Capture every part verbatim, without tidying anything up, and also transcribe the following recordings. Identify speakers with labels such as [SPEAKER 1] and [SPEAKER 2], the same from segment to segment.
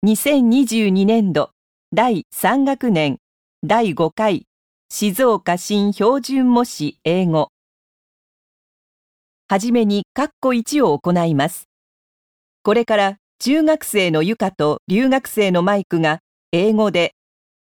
[SPEAKER 1] にせんにじゅうにねんどだいさん学年だいごかい静岡新標準模試英語。はじめに括弧いちを行います。これから中学生のゆかと留学生のマイクが英語で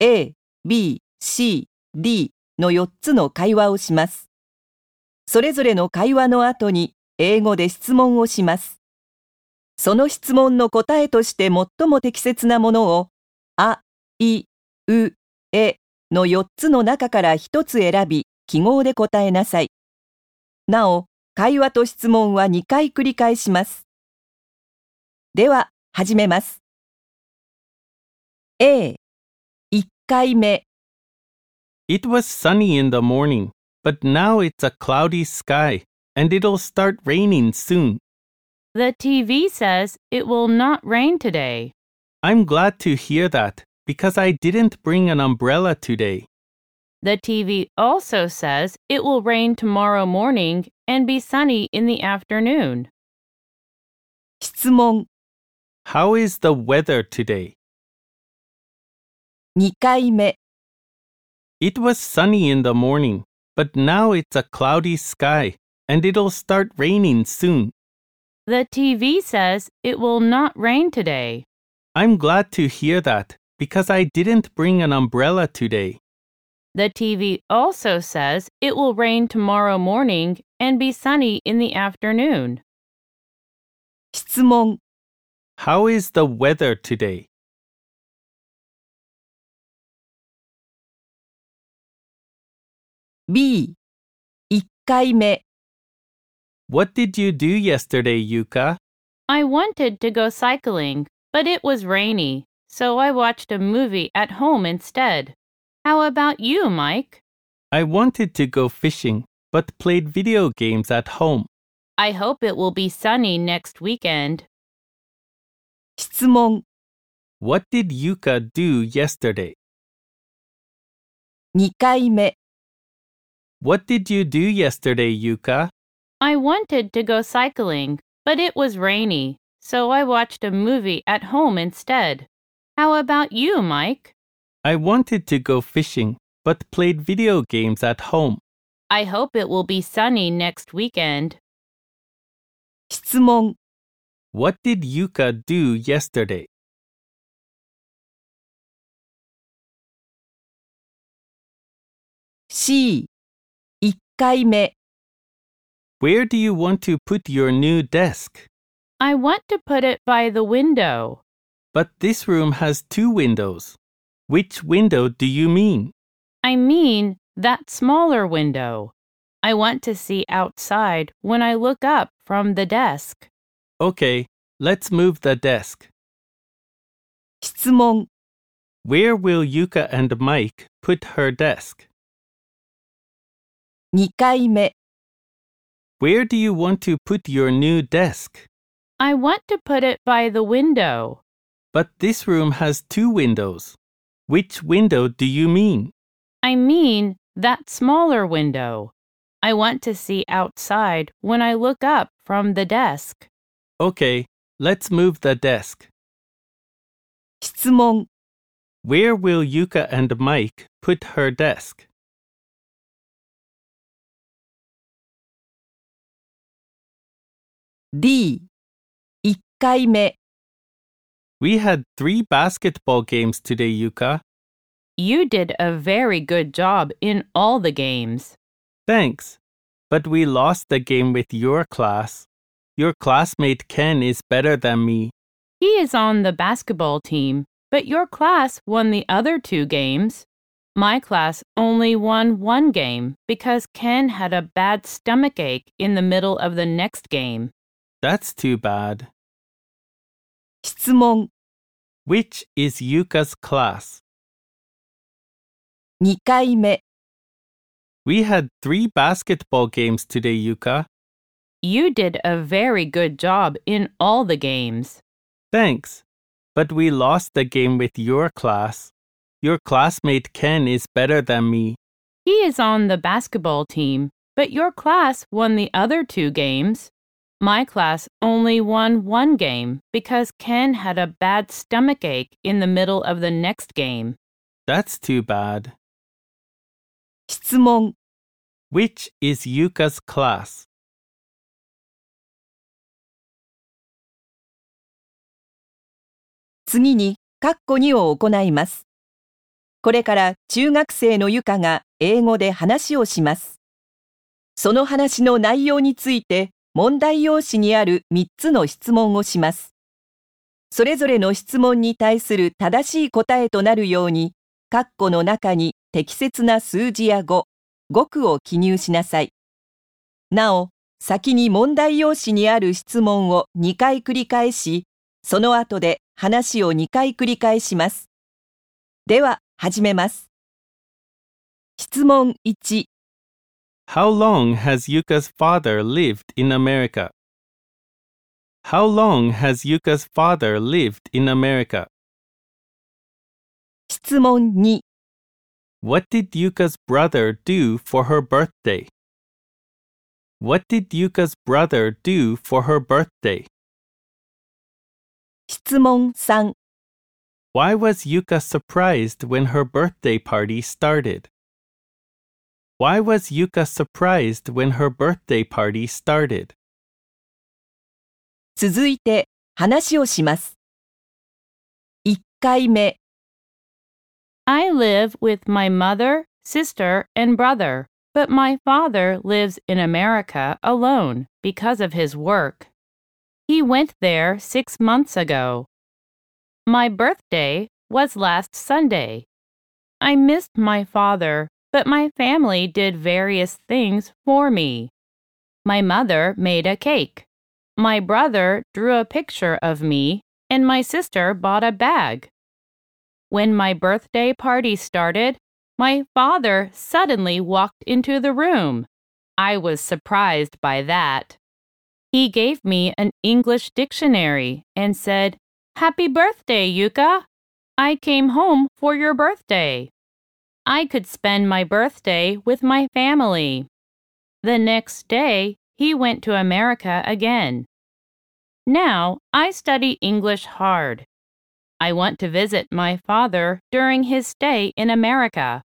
[SPEAKER 1] A、B、C、D のよっつの会話をします。それぞれの会話の後に英語で質問をします。その質問の答えとして最も適切なものをあ、い、う、えのよっつの中からひとつ選び記号で答えなさい。なお、会話と質問はにかい繰り返します。では、始めます。A、いっかいめ。
[SPEAKER 2] It was sunny in the morning, but now it's a cloudy sky, and it'll start raining soon.
[SPEAKER 3] The T V says it will not rain today.
[SPEAKER 2] I'm glad to hear that, because I didn't bring an umbrella today.
[SPEAKER 3] The T V also says it will rain tomorrow morning and be sunny in the afternoon.
[SPEAKER 1] 質問。
[SPEAKER 2] How is the weather today?
[SPEAKER 1] にかいめ。
[SPEAKER 2] It was sunny in the morning, but now it's a cloudy sky, and it'll start raining soon.
[SPEAKER 3] The T V says it will not rain today.
[SPEAKER 2] I'm glad to hear that, because I didn't bring an umbrella today.
[SPEAKER 3] The T V also says it will rain tomorrow morning and be sunny in the afternoon.
[SPEAKER 1] 質問。
[SPEAKER 2] How is the weather today?
[SPEAKER 1] B、いっかいめ。
[SPEAKER 2] What did you do yesterday, Yuka?
[SPEAKER 3] I wanted to go cycling, but it was rainy, so I watched a movie at home instead. How about you, Mike?
[SPEAKER 2] I wanted to go fishing, but played video games at home.
[SPEAKER 3] I hope it will be sunny next weekend.
[SPEAKER 1] 質問。
[SPEAKER 2] What did Yuka do yesterday?
[SPEAKER 1] にかいめ。
[SPEAKER 2] What did you do yesterday, Yuka?
[SPEAKER 3] I wanted to go cycling, but it was rainy, so I watched a movie at home instead. How about you, Mike?
[SPEAKER 2] I wanted to go fishing, but played video games at home.
[SPEAKER 3] I hope it will be sunny next weekend.
[SPEAKER 1] 質問。
[SPEAKER 2] What did Yuka do yesterday?
[SPEAKER 1] C、いっかいめ。
[SPEAKER 2] Where do you want to put your new desk?
[SPEAKER 3] I want to put it by the window.
[SPEAKER 2] But this room has two windows. Which window do you mean?
[SPEAKER 3] I mean that smaller window. I want to see outside when I look up from the desk.
[SPEAKER 2] Okay, let's move the desk.
[SPEAKER 1] 質問。
[SPEAKER 2] Where will Yuka and Mike put her desk?
[SPEAKER 1] にかいめ。
[SPEAKER 2] Where do you want to put your new desk?
[SPEAKER 3] I want to put it by the window.
[SPEAKER 2] But this room has two windows. Which window do you mean?
[SPEAKER 3] I mean that smaller window. I want to see outside when I look up from the desk.
[SPEAKER 2] Okay, let's move the desk.
[SPEAKER 1] 質問。
[SPEAKER 2] Where will Yuka and Mike put her desk?
[SPEAKER 1] D、いっかいめ。
[SPEAKER 2] We had three basketball games today, Yuka.
[SPEAKER 3] You did a very good job in all the games.
[SPEAKER 2] Thanks. But we lost the game with your class. Your classmate Ken is better than me.
[SPEAKER 3] He is on the basketball team, but your class won the other two games. My class only won one game because Ken had a bad stomachache in the middle of the next game.
[SPEAKER 2] That's too bad.
[SPEAKER 1] 質問。
[SPEAKER 2] Which is Yuka's class?
[SPEAKER 1] にかいめ。
[SPEAKER 2] We had three basketball games today, Yuka.
[SPEAKER 3] You did a very good job in all the games.
[SPEAKER 2] Thanks. But we lost the game with your class. Your classmate Ken is better than me.
[SPEAKER 3] He is on the basketball team, but your class won the other two games. My class only won one game because Ken had a bad stomach ache in the middle of the next game.
[SPEAKER 2] That's too bad.
[SPEAKER 1] 質問
[SPEAKER 2] Which is Yuka's class?
[SPEAKER 1] 次に、括弧にを行います。これから中学生のゆかが英語で話をします。その話の内容について問題用紙にあるみっつの質問をします。それぞれの質問に対する正しい答えとなるように、括弧の中に適切な数字や語、語句を記入しなさい。なお、先に問題用紙にある質問をにかい繰り返し、その後で話をにかい繰り返します。では、始めます。質問いち。
[SPEAKER 2] How long has Yuka's father lived in America? How long has Yuka's father lived in America?
[SPEAKER 1] 質問に。
[SPEAKER 2] What did Yuka's brother do for her birthday? What did Yuka's brother do for her birthday?
[SPEAKER 1] 質問さん。
[SPEAKER 2] Why was Yuka surprised when her birthday party started? Why was Yuka surprised when her birthday party started?
[SPEAKER 1] 続いて話をします。いっかいめ。
[SPEAKER 3] I live with my mother, sister, and brother, but my father lives in America alone because of his work. He went there six months ago. My birthday was last Sunday. I missed my father, but my family did various things for me. My mother made a cake. My brother drew a picture of me, and my sister bought a bag. When my birthday party started, my father suddenly walked into the room. I was surprised by that. He gave me an English dictionary and said, "Happy birthday, Yuka! I came home for your birthday." I could spend my birthday with my family. The next day, he went to America again. Now, I study English hard. I want to visit my father during his stay in America.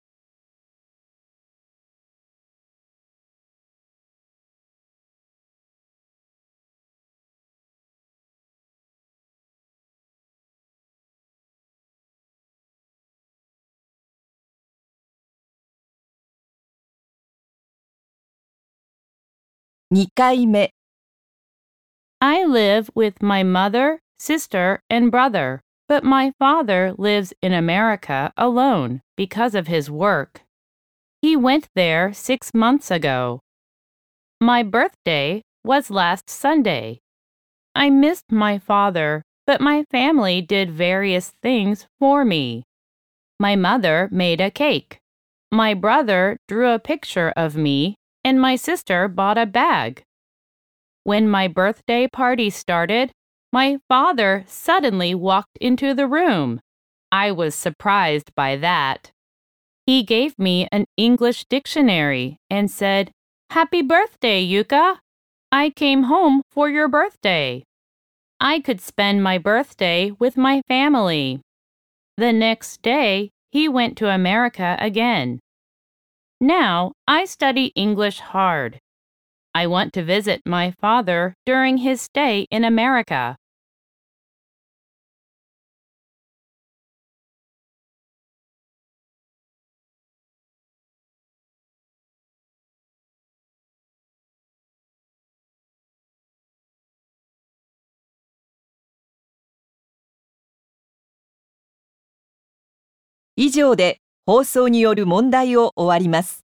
[SPEAKER 1] にかいめ。
[SPEAKER 3] I live with my mother, sister, and brother, but my father lives in America alone because of his work. He went there six months ago. My birthday was last Sunday. I missed my father, but my family did various things for me. My mother made a cake. My brother drew a picture of me, and my sister bought a bag. When my birthday party started, my father suddenly walked into the room. I was surprised by that. He gave me an English dictionary and said, "Happy birthday, Yuka! I came home for your birthday." I could spend my birthday with my family. The next day, he went to America again. Now, I study English hard. I want to visit my father during his stay in America.
[SPEAKER 1] 以上で放送による問題を終わります。